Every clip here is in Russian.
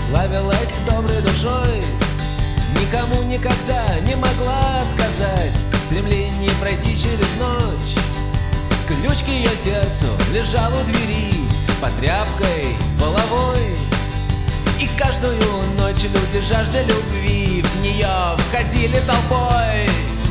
славилась доброй душой, никому никогда не могла отказать в стремлении пройти через ночь. Ключ к ее сердцу лежал у двери под тряпкой половой, и каждую ночь люди, жажда любви, в нее входили толпой.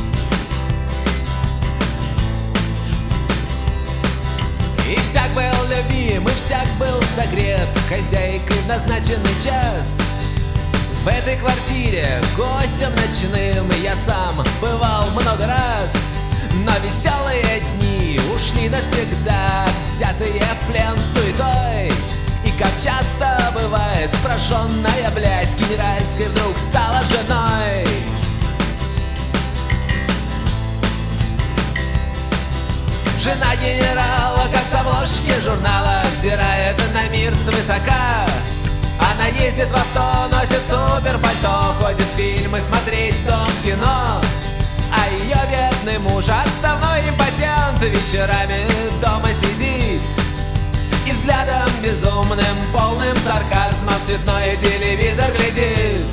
И всяк был любим, и всяк был согрет хозяйкой в назначенный час. В этой квартире гостем ночным я сам бывал много раз. Но веселые дни ушли навсегда, взятые в плен суетой. И как часто бывает, прожженная блядь генеральской вдруг стала женой. Жена генерала, как с обложки журнала, взирает на мир свысока. Она ездит в авто, носит суперпальто, ходит фильмы смотреть в дом кино. А ее бедный муж, отставной импотент, вечерами дома сидит и взглядом безумным, полным сарказма в цветной телевизор глядит.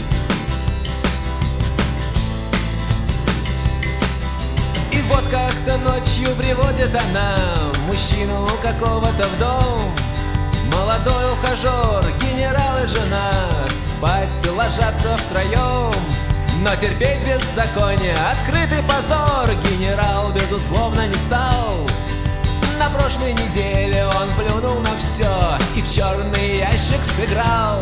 И вот как-то ночью приводит она мужчину какого-то в дом. Молодой ухажер, генерал и жена спать ложатся втроем. Но терпеть беззаконие, открытый позор генерал безусловно не стал. На прошлой неделе он плюнул на все и в черный ящик сыграл.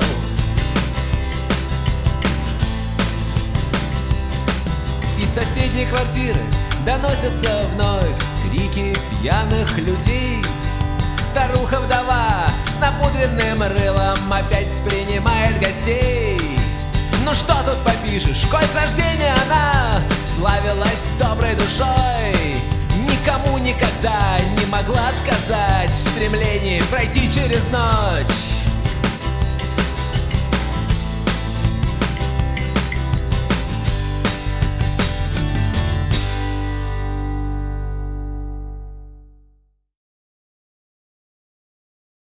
Из соседней квартиры доносятся вновь крики пьяных людей. Старуха-вдова с напудренным рылом опять принимает гостей. Ну что тут попишешь, коль с рождения она славилась доброй душой, никому никогда не могла отказать в стремлении пройти через ночь.